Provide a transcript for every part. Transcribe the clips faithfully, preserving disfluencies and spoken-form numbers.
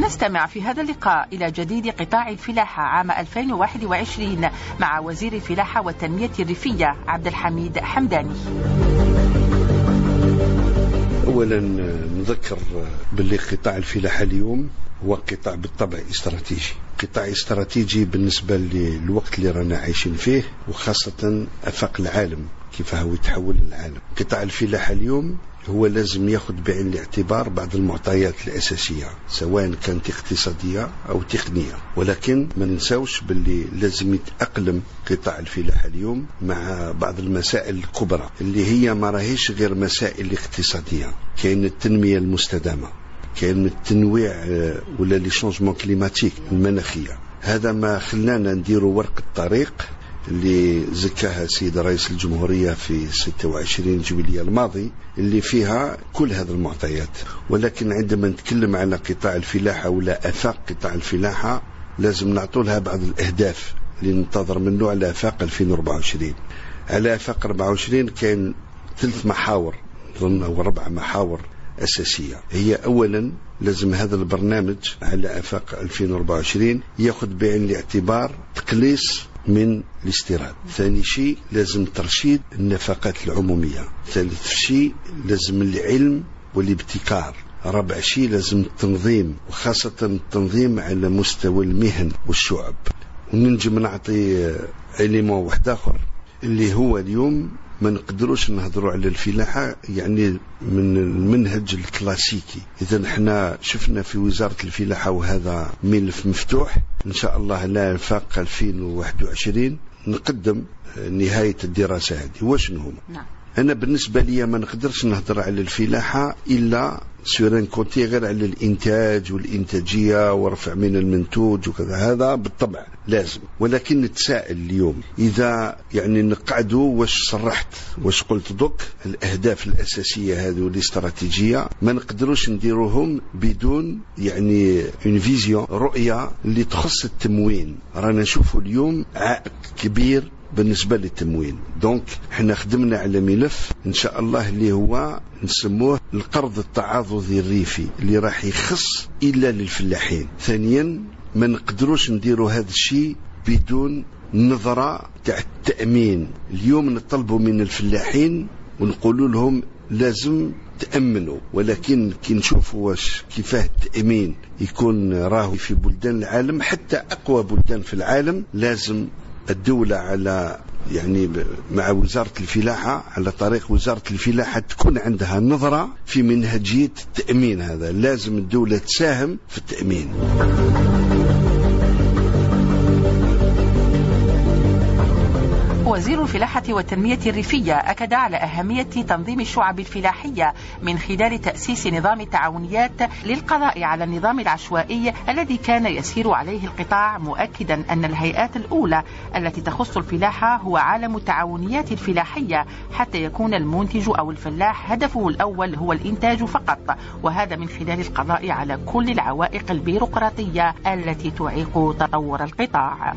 نستمع في هذا اللقاء إلى جديد قطاع الفلاحة عام ألفين وواحد وعشرين مع وزير الفلاحة والتنمية الريفية عبد الحميد حمداني. أولا نذكر باللي قطاع الفلاحة اليوم هو قطاع بالطبع استراتيجي، قطاع استراتيجي بالنسبة للوقت اللي رانا عايشين فيه، وخاصة أفاق العالم كيف هو يتحول العالم. قطاع الفلاحة اليوم هو لازم ياخذ بعين الاعتبار بعض المعطيات الأساسية سواء كانت اقتصادية أو تقنية، ولكن ما ننساوش باللي لازم يتأقلم قطاع الفلاحة اليوم مع بعض المسائل الكبرى اللي هي ما راهيش غير مسائل اقتصادية. كاين التنمية المستدامة، كاين التنويع ولا لي شونجمون كليماتيك المناخية. هذا ما خلانا نديروا ورقة طريق اللي زكاها السيد رئيس الجمهورية في ستة وعشرين جويلية الماضي اللي فيها كل هذه المعطيات. ولكن عندما نتكلم على قطاع الفلاحة ولا أفاق قطاع الفلاحة لازم نعطوا لها بعض الأهداف اللي ننتظر منه على أفاق ألفين وأربعة وعشرين. على أفاق أربعة وعشرين كان ثلاث محاور ظن أو أربع محاور أساسية. هي أولا لازم هذا البرنامج على أفاق ألفين وأربعة وعشرين يأخذ بعين الاعتبار تقليص من الاستيراد. ثاني شيء لازم ترشيد النفقات العمومية. ثالث شيء لازم العلم والابتكار. رابع شيء لازم التنظيم، وخاصة التنظيم على مستوى المهن والشعب. وننجم نعطي إليمون واحد آخر اللي هو اليوم ما نقدروش نهضروا على الفلاحة يعني من المنهج الكلاسيكي. إذا احنا شفنا في وزارة الفلاحة وهذا ملف مفتوح إن شاء الله لا فاق ألفين وواحد وعشرين نقدم نهاية الدراسة هذه. وشنو هما؟ نعم. أنا بالنسبة لي ما نقدرش نهضر على الفلاحة إلا سورين كونتي غير على الإنتاج والإنتاجية ورفع من المنتوج وكذا، هذا بالطبع لازم. ولكن نتساءل اليوم إذا يعني نقعدوا واش صرحت واش قلت دوك الأهداف الأساسية هذه والاستراتيجية ما نقدروش نديروهم بدون يعني اون فيزيون رؤية اللي تخص التموين. رانا نشوفوا اليوم عائق كبير بالنسبة للتموين. دونك احنا خدمنا على ملف ان شاء الله اللي هو نسموه القرض التعاضدي الريفي اللي راح يخص إلا للفلاحين. ثانيا ما نقدروش نديروا هذا الشيء بدون نظرة تاع التأمين. اليوم نطلبوا من الفلاحين ونقولوا لهم لازم تأمنوا، ولكن كي نشوفوا واش كيفاه التأمين يكون راهو في بلدان العالم حتى أقوى بلدان في العالم، لازم الدولة على يعني مع وزارة الفلاحة على طريق وزارة الفلاحة تكون عندها نظرة في منهجية التأمين. هذا لازم الدولة تساهم في التأمين. وزير الفلاحة والتنمية الريفية أكد على أهمية تنظيم الشعب الفلاحية من خلال تأسيس نظام التعاونيات للقضاء على النظام العشوائي الذي كان يسير عليه القطاع، مؤكدا أن الهيئات الأولى التي تخص الفلاحة هو عالم التعاونيات الفلاحية حتى يكون المنتج أو الفلاح هدفه الأول هو الإنتاج فقط، وهذا من خلال القضاء على كل العوائق البيروقراطية التي تعيق تطور القطاع.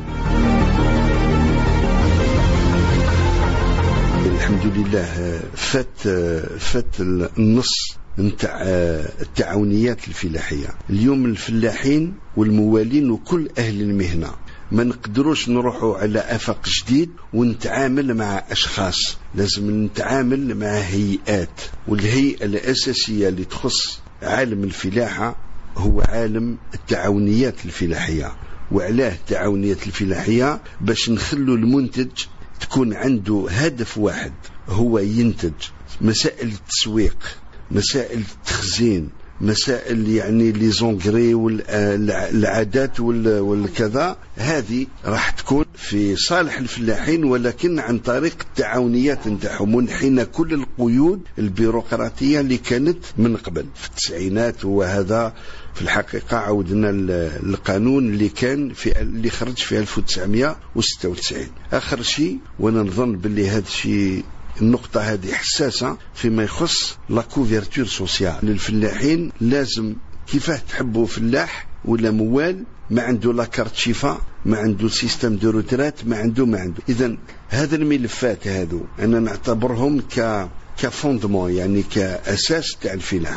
الحمد لله فات فات النص نتاع التعاونيات الفلاحية. اليوم الفلاحين والموالين وكل أهل المهنة ما نقدروش نروحوا على آفاق جديد ونتعامل مع أشخاص، لازم نتعامل مع هيئات. والهيئة الأساسية اللي تخص عالم الفلاحة هو عالم التعاونيات الفلاحية. وعلاه التعاونيات الفلاحية باش نخلوا المنتج تكون عنده هدف واحد هو ينتج. مسائل التسويق، مسائل التخزين، مسائل يعني لي زونغري والعادات والكذا، هذه راح تكون في صالح الفلاحين ولكن عن طريق التعاونيات نتاعهم، ونحينا كل القيود البيروقراطية اللي كانت من قبل في التسعينات. وهذا في الحقيقة عودنا القانون اللي كان في اللي خرج في ألف وتسعمائة وستة وتسعين. آخر شيء وانا نظن باللي هذا الشيء النقطة هذه حساسة فيما يخص لا كوفرتور سوسيال للفلاحين. لازم كيفاه تحبوا فلاح ولا موال ما عنده لا كارت شفاء، ما عنده سيستم دو روترات، ما عنده ما عنده. إذن هذا الملفات هذو أنا نعتبرهم ك كفوندمون يعني كأساس تاع الفلاحة.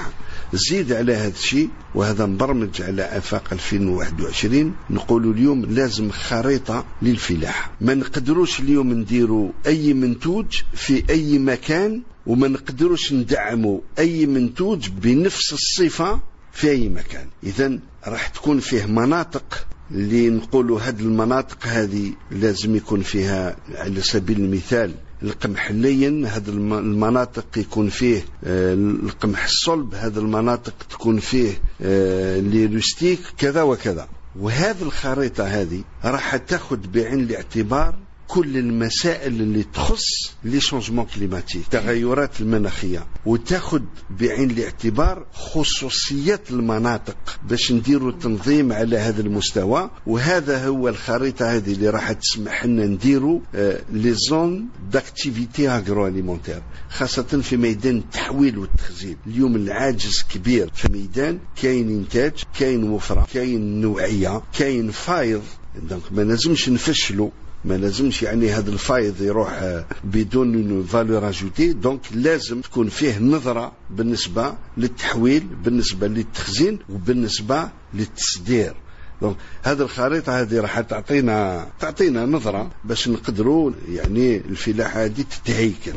زيد على هذا الشيء، وهذا مبرمج على آفاق ألفين وواحد وعشرين، نقولوا اليوم لازم خريطة للفلاحة. ما نقدروش اليوم نديروا أي منتوج في أي مكان، وما نقدروش ندعموا أي منتوج بنفس الصفة في أي مكان. إذن راح تكون فيه مناطق اللي نقولوا هذه المناطق هذه لازم يكون فيها على سبيل المثال القمح اللين، هذه المناطق يكون فيه القمح الصلب، هذه المناطق تكون فيه لي روستيك كذا وكذا. وهذه الخريطة هذه راح تاخد بعين الاعتبار كل المسائل اللي تخص لي شونجمون كليماتيك، التغيرات المناخية، وتاخد بعين الاعتبار خصوصيات المناطق باش نديروا تنظيم على هذا المستوى. وهذا هو الخريطة هذه اللي راح تسمح لنا نديروا لي زون داكتيفيتي اغرو اليمونتير، خاصة في ميدان التحويل والتخزين. اليوم العاجز كبير في ميدان، كاين انتاج، كاين وفرة، كاين نوعية، كاين فايض. دونك ما لازمش نفشلوا، ما لازمش يعني هذا الفايض يروح بدون فالور اجوتي. دونك لازم تكون فيه نظرة بالنسبة للتحويل، بالنسبة للتخزين، وبالنسبة للتصدير. دونك هذه الخريطة هذه راح تعطينا تعطينا نظرة باش نقدروا يعني الفلاحة هذه تتهيكل.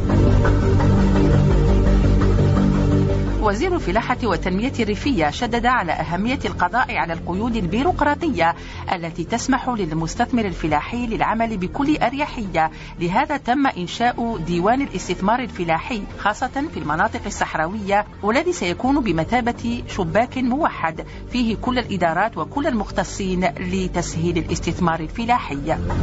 وزير الفلاحة والتنمية الريفية شدد على أهمية القضاء على القيود البيروقراطية التي تسمح للمستثمر الفلاحي للعمل بكل أريحية. لهذا تم إنشاء ديوان الاستثمار الفلاحي خاصة في المناطق الصحراوية، والذي سيكون بمثابة شباك موحد فيه كل الإدارات وكل المختصين لتسهيل الاستثمار الفلاحي.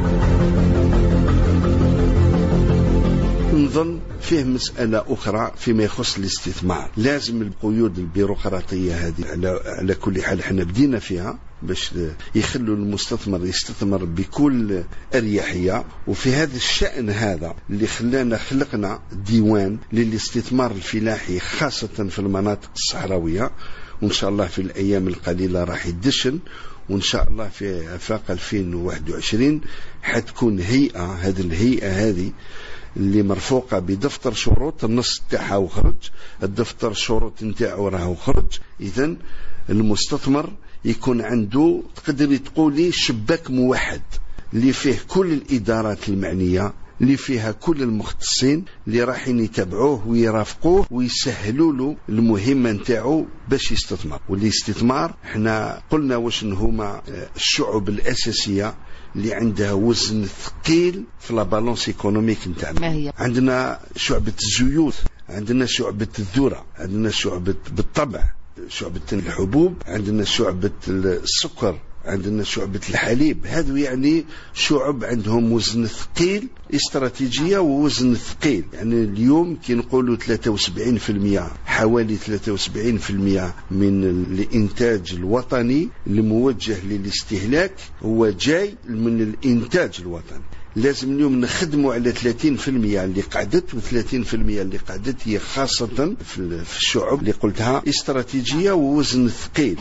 نظن فيه مسألة أخرى فيما يخص الاستثمار. لازم القيود البيروقراطية هذه على, على كل حال احنا بدينا فيها باش يخلوا المستثمر يستثمر بكل أريحية. وفي هذا الشأن هذا اللي خلانا خلقنا ديوان للاستثمار الفلاحي خاصة في المناطق الصحراوية، وإن شاء الله في الأيام القليلة راح يدشن، وإن شاء الله في آفاق ألفين وواحد وعشرين حتكون هيئة. هذه الهيئة هذه اللي مرفوقة بدفتر شروط، النص تاعها وخرج، الدفتر الشروط نتاعو راهو خرج. إذن المستثمر يكون عنده تقدري تقولي شباك موحد اللي فيه كل الإدارات المعنية، اللي فيها كل المختصين اللي رايحين يتابعوه ويرافقوه ويسهلوا له المهمة نتاعو باش يستثمر. والاستثمار احنا قلنا واش هما الشعوب الأساسية اللي عندها وزن ثقيل في لا بالونس ايكونوميك نتاعنا. عندنا شعبة الزيوت، عندنا شعبة الذرة، عندنا شعبة بالطبع شعبة الحبوب، عندنا شعبة السكر، عندنا شعبة الحليب. هذو يعني شعب عندهم وزن ثقيل استراتيجية ووزن ثقيل. يعني اليوم كي نقولوا ثلاثة وسبعين بالمئة حوالي ثلاثة وسبعين بالمئة من الإنتاج الوطني الموجه للاستهلاك هو جاي من الإنتاج الوطني. لازم اليوم نخدموا على ثلاثين بالمئة اللي قعدت، وثلاثين بالمئة اللي قعدت هي خاصة في الشعب اللي قلتها استراتيجية ووزن ثقيل.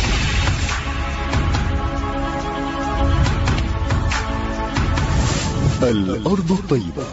الأرض الطيبة.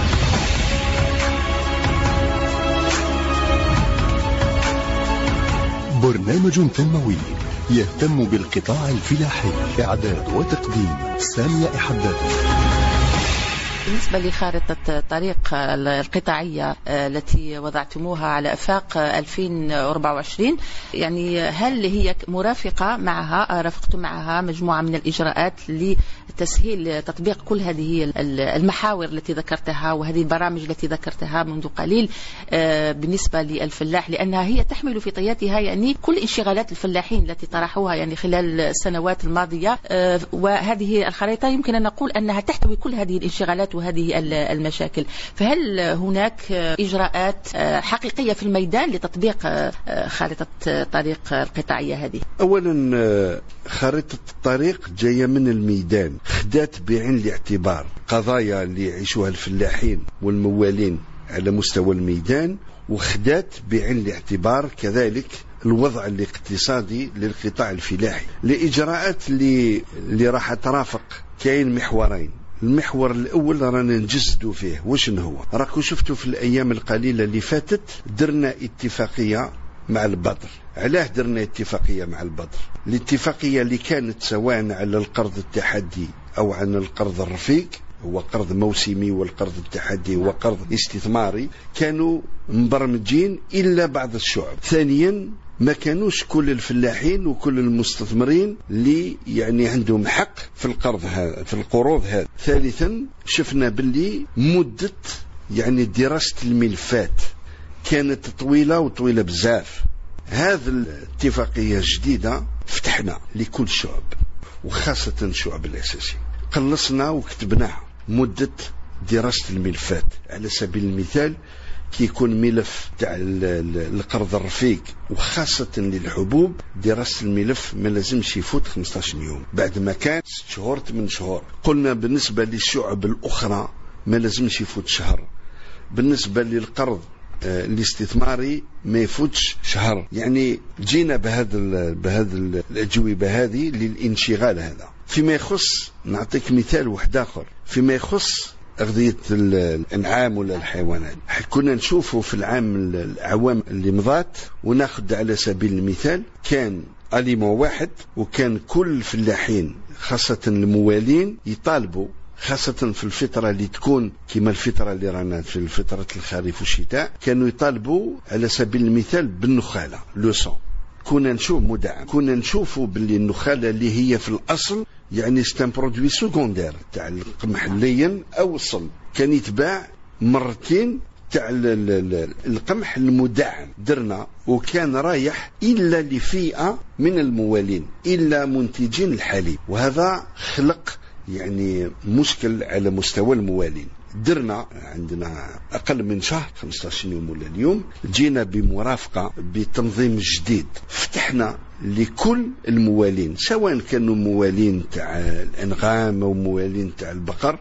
برنامج تنموي يهتم بالقطاع الفلاحي. إعداد وتقديم سامية إحداد. بالنسبة لخارطة الطريق القطاعية التي وضعتموها على آفاق ألفين وأربعة وعشرين، يعني هل هي مرافقة معها رافقتم معها مجموعة من الإجراءات لتسهيل تطبيق كل هذه المحاور التي ذكرتها وهذه البرامج التي ذكرتها منذ قليل بالنسبة للفلاح، لأنها هي تحمل في طياتها يعني كل انشغالات الفلاحين التي طرحوها يعني خلال السنوات الماضية، وهذه الخريطة يمكن أن نقول أنها تحتوي كل هذه الانشغالات وهذه المشاكل. فهل هناك إجراءات حقيقية في الميدان لتطبيق خارطة الطريق القطاعية هذه؟ أولا خارطة الطريق جاية من الميدان، خدات بعين الاعتبار قضايا اللي يعيشوها الفلاحين والموالين على مستوى الميدان، وخدات بعين الاعتبار كذلك الوضع الاقتصادي للقطاع الفلاحي. الإجراءات اللي, اللي راح ترافق كاين محورين. المحور الأول رانا نجسدوا فيه واش هو، راكو شفتوا في الأيام القليلة اللي فاتت درنا اتفاقية مع البدر. علاه درنا اتفاقية مع البدر؟ الاتفاقية اللي كانت سواء على القرض التحدي أو عن القرض الرفيق، هو قرض موسمي والقرض التحدي هو قرض استثماري، كانوا مبرمجين إلا بعض الشعب. ثانيا ما كانوش كل الفلاحين وكل المستثمرين اللي يعني عندهم حق في القرض هذا في القروض هذا. ثالثا شفنا باللي مدة يعني دراسة الملفات كانت طويلة وطويلة بزاف. هذه الاتفاقية الجديدة فتحنا لكل الشعب وخاصة الشعب الأساسي، قلصنا وكتبناها مدة دراسة الملفات. على سبيل المثال كي يكون ملف تاع القرض الرفيق وخاصة للحبوب، دراسة الملف ما لازمش يفوت خمسة عشر يوم، بعد ما كان ست شهور ثمان شهور. قلنا بالنسبة للشعب الأخرى ما لازمش يفوت شهر، بالنسبة للقرض الاستثماري ما يفوتش شهر. يعني جينا بهذا بهذا الأجوبة هذه للانشغال هذا. فيما يخص نعطيك مثال واحد آخر، فيما يخص أغذية الأنعام ولا الحيوانات، كنا نشوفه في العام الأعوام اللي مضات، وناخذ على سبيل المثال كان أليمو واحد وكان كل الفلاحين خاصة الموالين يطالبوا، خاصة في الفترة اللي تكون كما الفترة اللي رانا في الفترة الخريف والشتاء، كانوا يطالبوا على سبيل المثال بالنخالة لوسون. كنا نشوف مدعم، كنا نشوفوا باللي النخالة اللي هي في الأصل يعني ستان برودوي سكوندير تاع القمح اللين أو الصلب، كان يتباع مرتين تاع القمح المدعم درنا، وكان رايح إلا لفئة من الموالين إلا منتجين الحليب، وهذا خلق يعني مشكل على مستوى الموالين. درنا عندنا أقل من شهر خمسة عشر يوم ولا اليوم جينا بمرافقة بتنظيم جديد، فتحنا لكل الموالين سواء كانوا موالين تاع الأنغام أو موالين تاع البقر،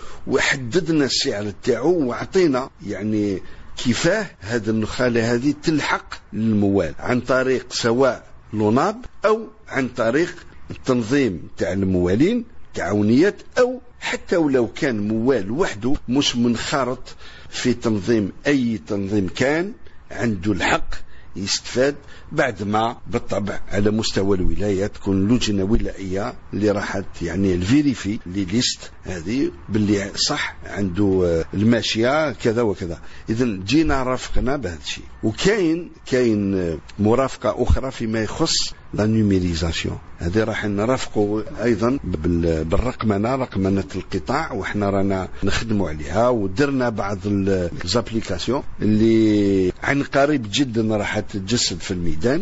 وحددنا السعر تاعو وعطينا يعني كيفاه هذا النخالة هذه تلحق للموال عن طريق سواء لوناب أو عن طريق التنظيم تاع الموالين تعاونيات، أو حتى ولو كان موال وحده مش منخرط في تنظيم أي تنظيم كان عنده الحق يستفاد، بعد ما بالطبع على مستوى الولاية تكون لجنة ولائية اللي راحت يعني الفيريفي لي ليست هذه باللي صح عنده الماشية كذا وكذا. إذن جينا رافقنا بهذا الشيء. وكاين كاين مرافقة أخرى فيما يخص لا نيميريزاسيون، هذه راح نرافقوا أيضا بالرقمنة، رقمنة القطاع، وإحنا رانا نخدموا عليها ودرنا بعض الزابليكاسيون اللي عن قريب جدا راح تتجسد في الميدان.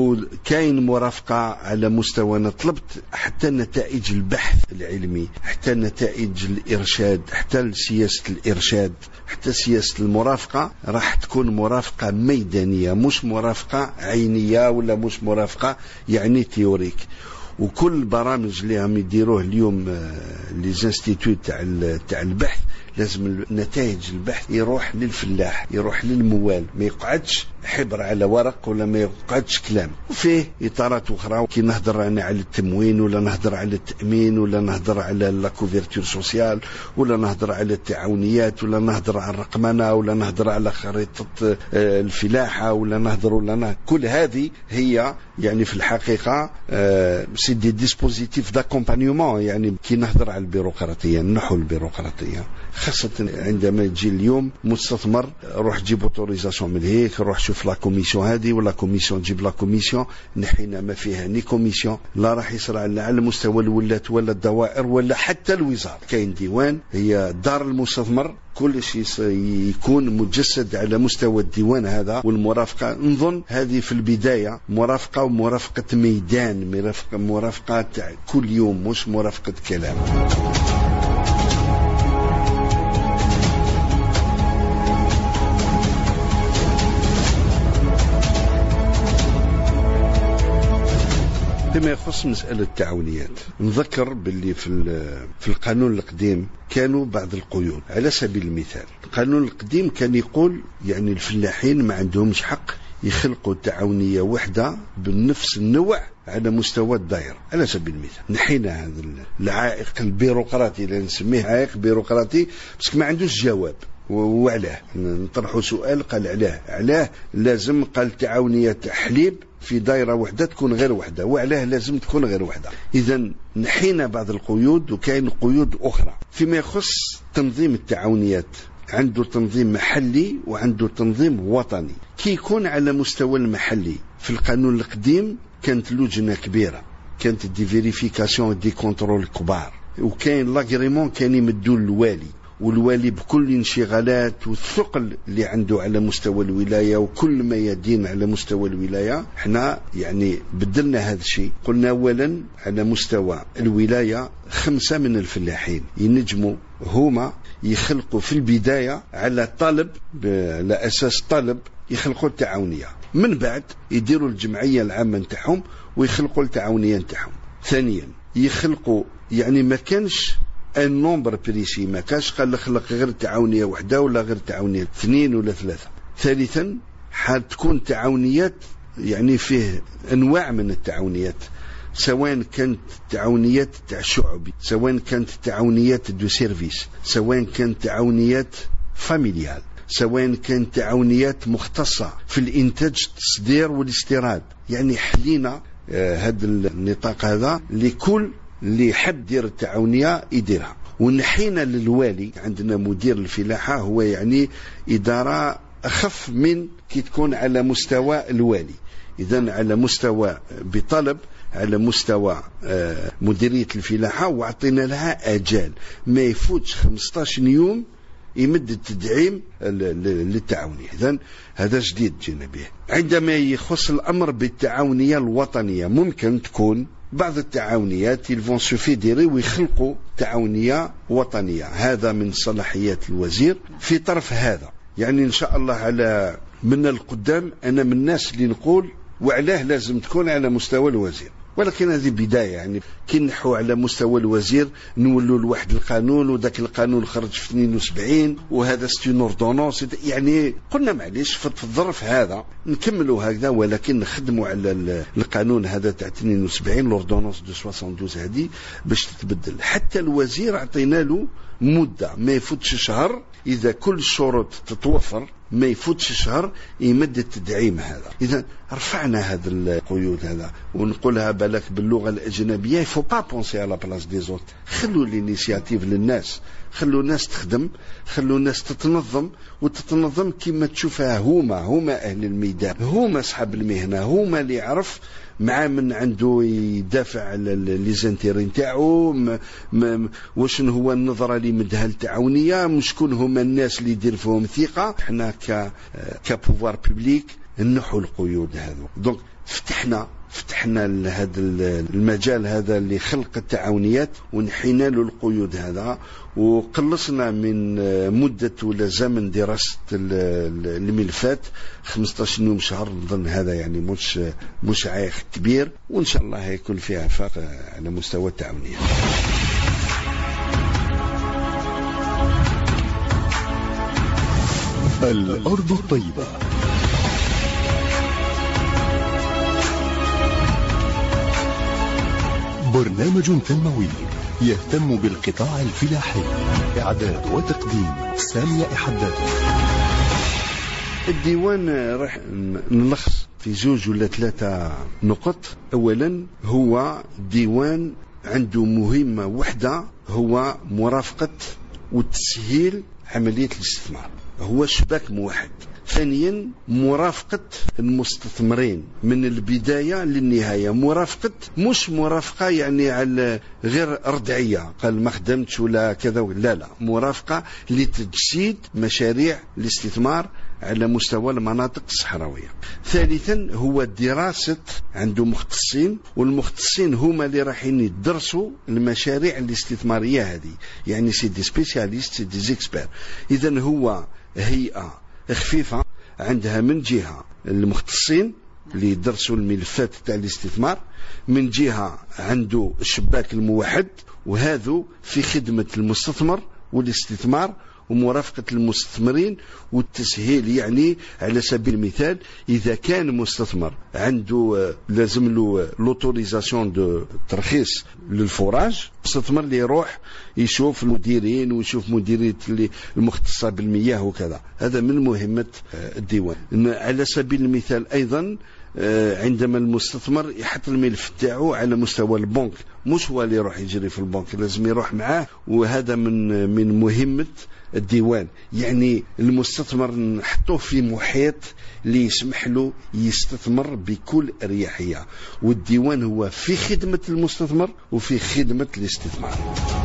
وكاين مرافقة على مستوى طلبت حتى نتائج البحث العلمي، حتى نتائج الإرشاد، حتى سياسة الإرشاد، حتى سياسة المرافقة راح تكون مرافقة ميدانية، مش مرافقة عينية ولا مش مرافقة يعني تيوريك. وكل البرامج اللي هم يديروه اليوم لي زانستيتوت تاع تاع البحث لازم نتائج البحث يروح للفلاح، يروح للموال، ما يقعدش حبر على ورق ولا ما يقعدش كلام. وفيه اطارات اخرى كي نهضر انا على التموين ولا نهضر على التامين ولا نهضر على لا كوفرتور سوسيال ولا نهضر على التعاونيات ولا نهضر على الرقمنه ولا نهضر على خريطه الفلاحه ولا نهضر ولا نه. كل هذه هي يعني في الحقيقه سي دي ديسبوزيتيف داكومبانيومون. يعني كي نهضر على البيروقراطيه نحو البيروقراطيه، خاصة عندما يجي اليوم مستثمر روح جيب اوتوريزاسيون من هيك، روح شوف لا كوميسيون هذه ولا كوميسيون جيب لا كوميسيون، نحينا ما فيها ني كوميسيون، لا راح يصرع لا على مستوى الولاة ولا الدوائر ولا حتى الوزارة. كاين ديوان هي دار المستثمر، كل شيء يكون مجسد على مستوى الديوان هذا. والمرافقة نظن هذه في البداية مرافقة ومرافقة ميدان، مرافقة مرافقة تاع كل يوم مش مرافقة كلام. فيما يخص مسألة التعاونيات، نذكر باللي في في القانون القديم كانوا بعض القيود. على سبيل المثال القانون القديم كان يقول يعني الفلاحين ما عندهمش حق يخلقوا تعاونية وحدة بنفس النوع على مستوى الدائرة. على سبيل المثال نحينا هذا العائق البيروقراطي اللي نسميه عائق بيروقراطي بس ما عندوش جواب. وعلاه نطرحوا سؤال قال علاه علاه لازم قال تعاونية حليب في دائرة وحدة تكون غير وحدة، وعلاه لازم تكون غير وحدة. إذا نحينا بعض القيود وكاين قيود أخرى. فيما يخص تنظيم التعاونيات عنده تنظيم محلي وعنده تنظيم وطني. كي يكون على مستوى المحلي في القانون القديم كانت لجنة كبيرة، كانت دي فيريفيكاسيون دي كونترول كبار، وكاين لاغريمون كان يمدوا الوالي، والوالي بكل انشغالات والثقل اللي عنده على مستوى الولاية وكل ما يدين على مستوى الولاية. احنا يعني بدلنا هذا الشيء، قلنا اولا على مستوى الولاية خمسة من الفلاحين ينجموا هما يخلقوا في البداية على طلب، على أساس طلب يخلقوا التعاونية، من بعد يديروا الجمعية العامة نتاعهم ويخلقوا التعاونية نتاعهم. ثانيا يخلقوا، يعني ما كانش ان نومبر بريسي، ما كانش قال خلق غير تعاونية واحدة ولا غير تعاونية اثنين ولا ثلاثة. ثالثا حتكون تعاونيات يعني فيه انواع من التعاونيات، سواء كانت تعاونيات تاع شعبي، سواء كانت تعاونيات دو سيرفيس، سواء كانت تعاونيات فاميليال، سواء كانت تعاونيات مختصة في الإنتاج التصدير والاستيراد. يعني حلينا هذا النطاق هذا لكل اللي حد دير التعاونية يديرها. ونحينا للوالي، عندنا مدير الفلاحة هو يعني إدارة أخف من كي تكون على مستوى الوالي. إذن على مستوى بطلب على مستوى مديرية الفلاحة، وعطينا لها أجال ما يفوتش خمسة عشر يوم يمد التدعيم للتعاونية. إذن هذا جديد جينا به. عندما يخص الأمر بالتعاونية الوطنية، ممكن تكون بعض التعاونيات يلفون سوفيديري ويخلقوا تعاونية وطنية، هذا من صلاحيات الوزير في طرف هذا. يعني إن شاء الله على من القدام أنا من الناس اللي نقول وعلاه لازم تكون على مستوى الوزير، ولكن هذه بداية. يعني كي نحو على مستوى الوزير نولوا لواحد القانون، وذاك القانون خرج في اثنين وسبعين وهذا ستون اوردونونس. يعني قلنا معليش في الظرف هذا نكملوا هكذا، ولكن نخدموا على القانون هذا تاع اثنين وسبعين الاوردونونس دو اثنين وستين هذه باش تتبدل. حتى الوزير عطينا له مدة ما يفوتش شهر، إذا كل الشروط تتوفر ما يفوتش شهر يمد التدعيم هذا. إذا رفعنا هذا القيود هذا، ونقولها بالك باللغة الأجنبية يفو با بونسي على بلاص دي زوت. خلوا الانيشياتيف للناس، خلوا الناس تخدم، خلوا الناس تتنظم، وتتنظم كما تشوفها. هما هما أهل الميدان، هما أصحاب المهنة، هما اللي يعرف مع من عنده يدافع على لي زانتيري نتاعو، واش هو النظرة اللي مدها التعاونية، مش شكون هما الناس اللي يدير فيهم ثقة. احنا ك كبوفوار بوبليك نحو القيود هذو. دونك فتحنا فتحنا هذا المجال هذا لخلق التعاونيات، ونحينا له القيود هذا، وقلصنا من مدة ولا زمن دراسة الملفات خمسة عشر يوم شهر. نظن هذا يعني مش مش عائق كبير، وإن شاء الله هيكون فيها فرق على مستوى التعاونية. الأرض الطيبة. برنامج تنموي يهتم بالقطاع الفلاحي. إعداد وتقديم سامية إحداد. الديوان راح نلخص في زوج ولا ثلاثة نقط. أولا هو ديوان عنده مهمة وحدة، هو مرافقة وتسهيل عملية الاستثمار، هو شباك موحد. ثانيا مرافقة المستثمرين من البداية للنهاية، مرافقة مش مرافقة يعني على غير ردعية قال ما خدمتش ولا كذا، لا لا، مرافقة لتجسيد مشاريع الاستثمار على مستوى المناطق الصحراوية. ثالثا هو دراسة، عنده مختصين، والمختصين هما اللي رايحين يدرسوا المشاريع الاستثمارية هذه، يعني سي دي سبيسياليست سي دي زيكسبير. إذن هو هيئة خفيفة عندها من جهة المختصين اللي يدرسوا الملفات تاع الاستثمار، من جهة عنده الشباك الموحد، وهذا في خدمة المستثمر والاستثمار ومرافقة المستثمرين والتسهيل. يعني على سبيل المثال إذا كان مستثمر عنده لازم له لوتوريزاسيون دو ترخيص للفوراج، المستثمر اللي يروح يشوف المديرين ويشوف مديرية المختصة بالمياه وكذا. هذا من مهمة الديوان. على سبيل المثال أيضا عندما المستثمر يحط الملف تاعو على مستوى البنك، مش هو اللي يروح يجري في البنك، لازم يروح معاه، وهذا من من مهمة الديوان. يعني المستثمر نحطوه في محيط اللي يسمح له يستثمر بكل اريحية، والديوان هو في خدمة المستثمر وفي خدمة الاستثمار.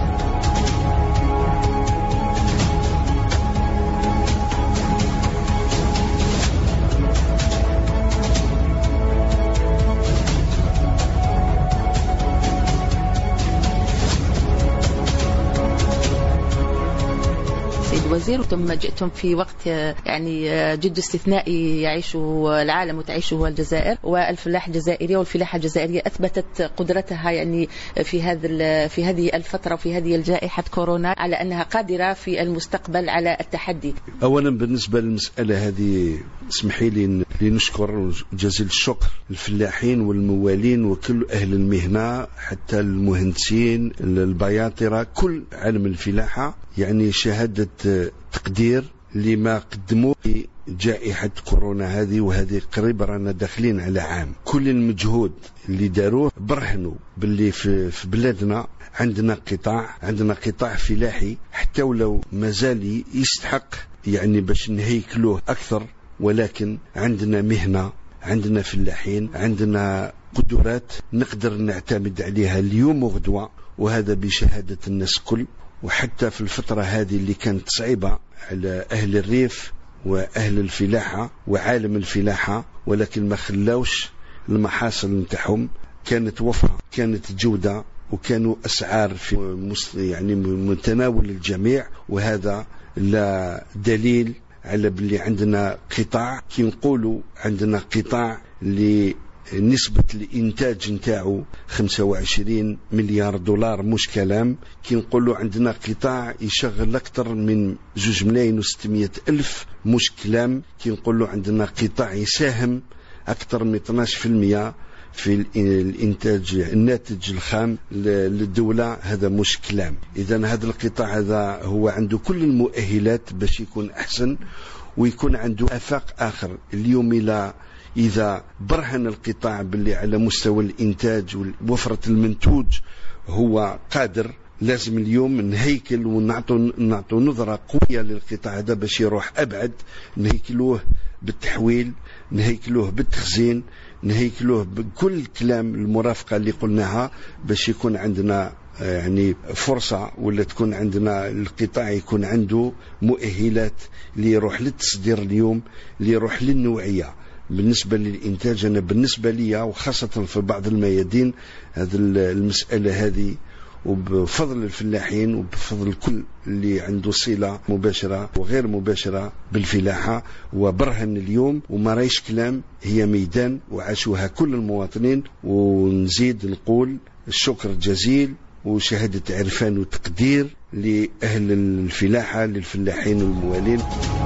وزير، ثم جئتم في وقت يعني جد استثنائي يعيشه العالم وتعيشه الجزائر، والفلاحة الجزائرية والفلاحة الجزائرية أثبتت قدرتها يعني في هذا في هذه الفترة وفي هذه الجائحة كورونا على أنها قادرة في المستقبل على التحدي. أولا بالنسبة للمسألة هذه اسمحي لي لنشكر جزيل الشكر الفلاحين والموالين وكل أهل المهنة، حتى المهندسين البياطرة، كل عالم الفلاحة، يعني شهادة تقدير لما قدموا في جائحة كورونا هذه. وهذه قريبا رانا داخلين على عام. كل المجهود اللي داروه برهنوا باللي في, في بلادنا عندنا قطاع عندنا قطاع فلاحي حتى ولو مازال يستحق يعني باش نهيكلوه أكثر، ولكن عندنا مهنة، عندنا فلاحين، عندنا قدرات نقدر نعتمد عليها اليوم وغدوة، وهذا بشهادة الناس كل. وحتى في الفترة هذه اللي كانت صعيبة على أهل الريف وأهل الفلاحة وعالم الفلاحة، ولكن ما خلاوش المحاصيل نتاعهم كانت وفرة، كانت جودة، وكانوا أسعار في يعني متناول الجميع. وهذا لا دليل على باللي عندنا قطاع، كي نقولوا عندنا قطاع اللي نسبة الإنتاج نتاعو خمسة وعشرين مليار دولار، مش كلام. كي نقولوا عندنا قطاع يشغل أكثر من جوج ملايين وستمائة ألف، مش كلام. كي نقولوا عندنا قطاع يساهم أكثر من اثني عشر بالمئة في الإنتاج الناتج الخام للدولة، هذا مش كلام. إذن هذا القطاع هذا هو عنده كل المؤهلات باش يكون أحسن ويكون عنده آفاق آخر. اليوم إلى إذا برهن القطاع باللي على مستوى الإنتاج ووفرة المنتوج هو قادر، لازم اليوم نهيكل ونعطوا نعطوا نظرة قوية للقطاع هذا باش يروح أبعد. نهيكلوه بالتحويل، نهيكلوه بالتخزين، نهيكلوه بكل الكلام المرافقة اللي قلناها باش يكون عندنا يعني فرصة، ولا تكون عندنا القطاع يكون عنده مؤهلات اللي يروح للتصدير اليوم، اللي يروح للنوعية. بالنسبة للإنتاج أنا بالنسبة لي وخاصة في بعض الميادين هذه المسألة هذه، وبفضل الفلاحين وبفضل كل اللي عنده صلة مباشرة وغير مباشرة بالفلاحة، وبرهن اليوم وما رايش كلام، هي ميدان وعاشوها كل المواطنين. ونزيد نقول الشكر الجزيل وشهادة عرفان وتقدير لأهل الفلاحة للفلاحين والموالين.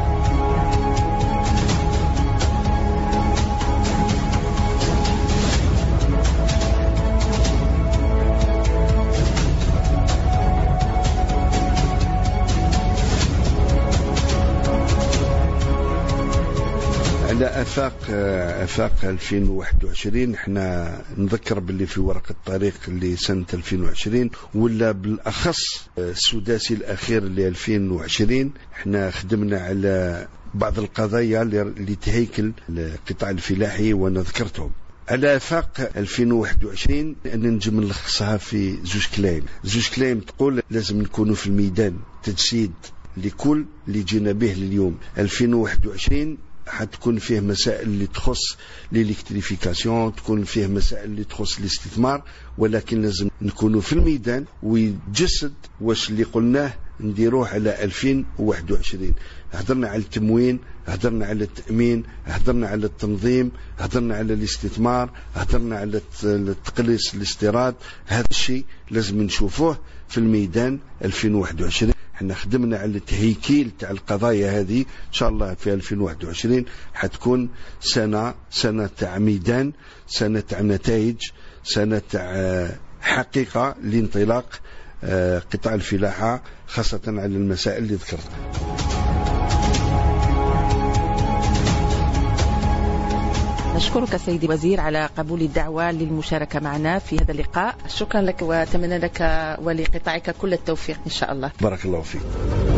على آفاق آفاق ألفين وواحد وعشرين احنا نذكر باللي في ورقة الطريق اللي سنة ألفين وعشرين، ولا بالأخص السداسي الأخير اللي ألفين وعشرين احنا خدمنا على بعض القضايا اللي تهيكل القطاع الفلاحي وانا ذكرتهم. على آفاق ألفين وواحد وعشرين أن نجم نلخصها في زوج كلايم. زوج كلايم تقول لازم نكونوا في الميدان تجسيد لكل اللي جينا به اليوم. ألفين وواحد وعشرين حتكون فيه مسائل اللي تخص الالكتريفيكاسيون، تكون فيه مسائل اللي تخص الاستثمار، ولكن لازم نكونوا في الميدان ويتجسد واش اللي قلناه نديروه على ألفين وواحد وعشرين. هضرنا على التموين، هضرنا على التأمين، هضرنا على التنظيم، هضرنا على الاستثمار، هضرنا على التقليص الاستيراد. هذا الشيء لازم نشوفوه في الميدان ألفين وواحد وعشرين. احنا خدمنا على التهيكيل تاع القضايا هذه. ان شاء الله في ألفين وواحد وعشرين حتكون سنه سنه تاع ميدان، سنه تاع نتائج، سنه تاع حقيقه لانطلاق قطاع الفلاحه، خاصه على المسائل اللي ذكرتها. نشكرك سيدي وزير على قبول الدعوة للمشاركة معنا في هذا اللقاء. شكرا لك وأتمنى لك ولقطاعك كل التوفيق إن شاء الله. بارك الله فيك.